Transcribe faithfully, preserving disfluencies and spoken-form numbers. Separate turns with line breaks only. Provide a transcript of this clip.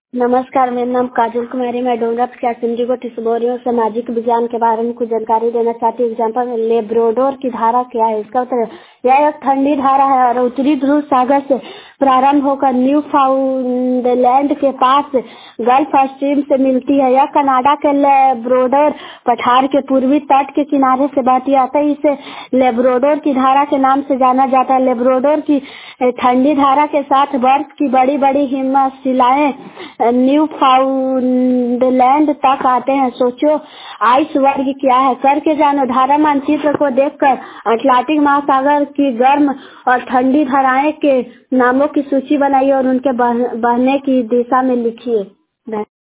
नमस्कार, मेरा नाम काजल कुमारी। मैं डोंगरा प्रत्याशी को टिस्बोरियो सामाजिक विज्ञान के बारे में कुछ जानकारी देना चाहती हूँ। एग्जाम्पल, लेब्राडोर की धारा क्या है? इसका उत्तर यह एक ठंडी धारा है और उत्तरी ध्रुव सागर से प्रारंभ होकर न्यू फाउंडलैंड के पास गल्फ स्ट्रीम से मिलती है। यह कनाडा के लेब्राडोर पठार के पूर्वी तट के किनारे से बहती आती है। इसे लेब्राडोर की धारा के नाम से जाना जाता है। लेब्राडोर की ठंडी धारा के साथ बर्फ की बड़ी बड़ी हिमशिलाएं न्यू फाउंडलैंड तक आते हैं। सोचो आइस वर्ग क्या है, करके जानो। धारा मानचित्र को देखकर अटलांटिक महासागर की गर्म और ठंडी धाराएं के नामों की सूची बनाइए और उनके बहने की दिशा में लिखिए।